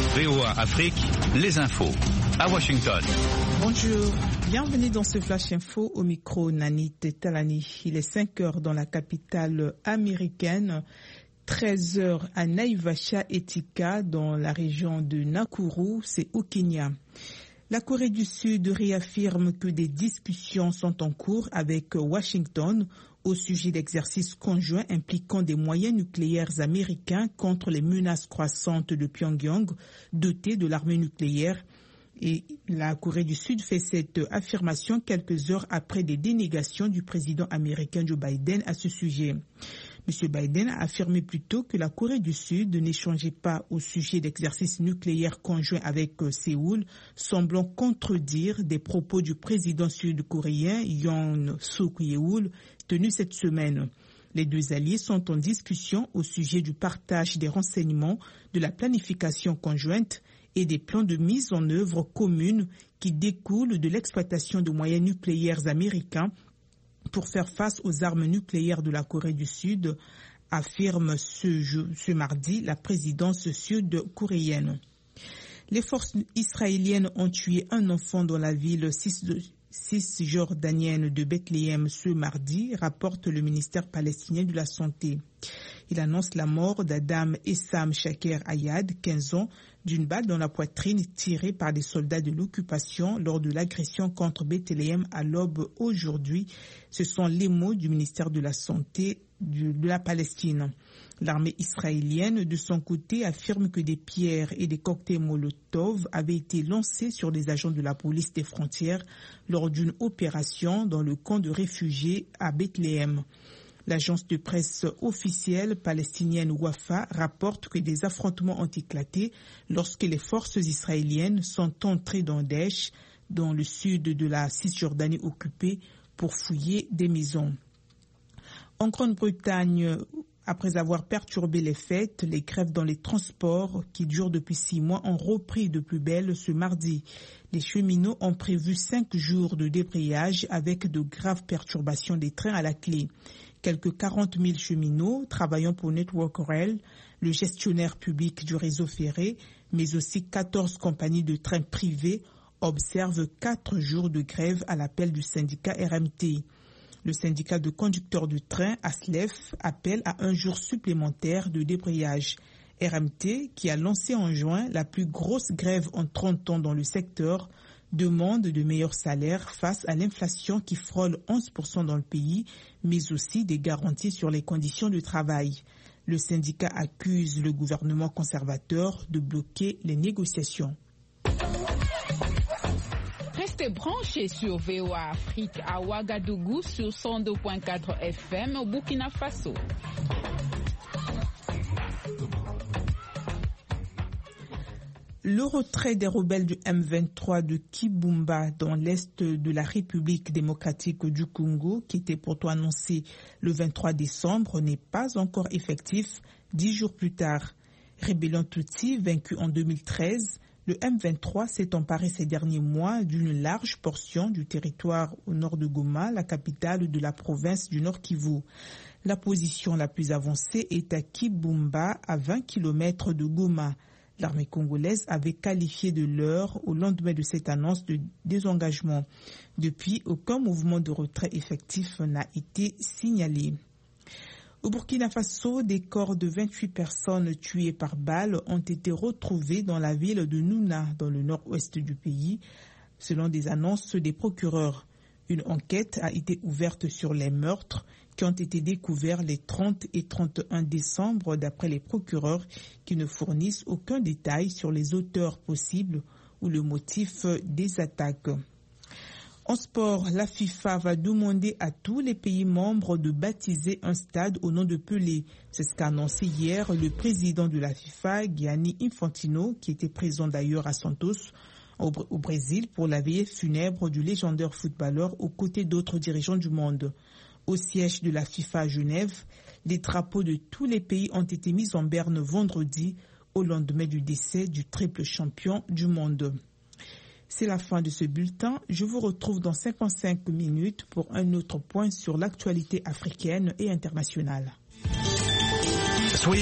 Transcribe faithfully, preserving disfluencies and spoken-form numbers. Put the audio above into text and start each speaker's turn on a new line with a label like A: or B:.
A: V O A Afrique, les infos. À Washington.
B: Bonjour, bienvenue dans ce Flash Info au micro Nani Talani. Il est cinq heures dans la capitale américaine, treize heures à Naivasha et Thika dans la région de Nakuru, c'est au Kenya. La Corée du Sud réaffirme que des discussions sont en cours avec Washington au sujet d'exercices conjoints impliquant des moyens nucléaires américains contre les menaces croissantes de Pyongyang, doté de l'armée nucléaire. Et la Corée du Sud fait cette affirmation quelques heures après des dénégations du président américain Joe Biden à ce sujet. M. Biden a affirmé plus tôt que la Corée du Sud n'échangeait pas au sujet d'exercices nucléaires conjoints avec Séoul, semblant contredire des propos du président sud-coréen Yoon Suk-yeol tenus cette semaine. Les deux alliés sont en discussion au sujet du partage des renseignements, de la planification conjointe et des plans de mise en œuvre commune qui découlent de l'exploitation de moyens nucléaires américains pour faire face aux armes nucléaires de la Corée du Sud, affirme ce, ce mardi la présidence sud-coréenne. Les forces israéliennes ont tué un enfant dans la ville cisjordanienne de Bethléem ce mardi, rapporte le ministère palestinien de la Santé. Il annonce la mort d'Adam Essam Shaker Ayad, quinze ans, d'une balle dans la poitrine tirée par des soldats de l'occupation lors de l'agression contre Bethléem à l'aube aujourd'hui. Ce sont les mots du ministère de la Santé de la Palestine. L'armée israélienne, de son côté, affirme que des pierres et des cocktails Molotov avaient été lancés sur des agents de la police des frontières lors d'une opération dans le camp de réfugiés à Bethléem. L'agence de presse officielle palestinienne Wafa rapporte que des affrontements ont éclaté lorsque les forces israéliennes sont entrées dans Daesh, dans le sud de la Cisjordanie occupée, pour fouiller des maisons. En Grande-Bretagne, après avoir perturbé les fêtes, les grèves dans les transports qui durent depuis six mois ont repris de plus belle ce mardi. Les cheminots ont prévu cinq jours de débrayage avec de graves perturbations des trains à la clé. Quelques quarante mille cheminots travaillant pour Network Rail, le gestionnaire public du réseau ferré, mais aussi quatorze compagnies de trains privés observent quatre jours de grève à l'appel du syndicat R M T. Le syndicat de conducteurs de train, ASLEF, appelle à un jour supplémentaire de débrayage. R M T, qui a lancé en juin la plus grosse grève en trente ans dans le secteur, demande de meilleurs salaires face à l'inflation qui frôle onze pour cent dans le pays, mais aussi des garanties sur les conditions de travail. Le syndicat accuse le gouvernement conservateur de bloquer les négociations.
C: Restez branchés sur V O A Afrique à Ouagadougou sur cent deux virgule quatre F M au Burkina Faso.
B: Le retrait des rebelles du M vingt-trois de Kibumba dans l'est de la République démocratique du Congo, qui était pourtant annoncé le vingt-trois décembre, n'est pas encore effectif dix jours plus tard. Rébellion Tutsi, vaincu en deux mille treize, le M vingt-trois s'est emparé ces derniers mois d'une large portion du territoire au nord de Goma, la capitale de la province du Nord Kivu. La position la plus avancée est à Kibumba, à vingt kilomètres de Goma. L'armée congolaise avait qualifié de leurre au lendemain de cette annonce de désengagement. Depuis, aucun mouvement de retrait effectif n'a été signalé. Au Burkina Faso, des corps de vingt-huit personnes tuées par balle ont été retrouvés dans la ville de Nouna, dans le nord-ouest du pays, selon des annonces des procureurs. Une enquête a été ouverte sur les meurtres qui ont été découverts les trente et trente et un décembre d'après les procureurs qui ne fournissent aucun détail sur les auteurs possibles ou le motif des attaques. En sport, la FIFA va demander à tous les pays membres de baptiser un stade au nom de Pelé. C'est ce qu'a annoncé hier le président de la FIFA, Gianni Infantino, qui était présent d'ailleurs à Santos, au Brésil, pour la veillée funèbre du légendaire footballeur aux côtés d'autres dirigeants du monde. Au siège de la FIFA à Genève, les drapeaux de tous les pays ont été mis en berne vendredi, au lendemain du décès du triple champion du monde. C'est la fin de ce bulletin. Je vous retrouve dans cinquante-cinq minutes pour un autre point sur l'actualité africaine et internationale.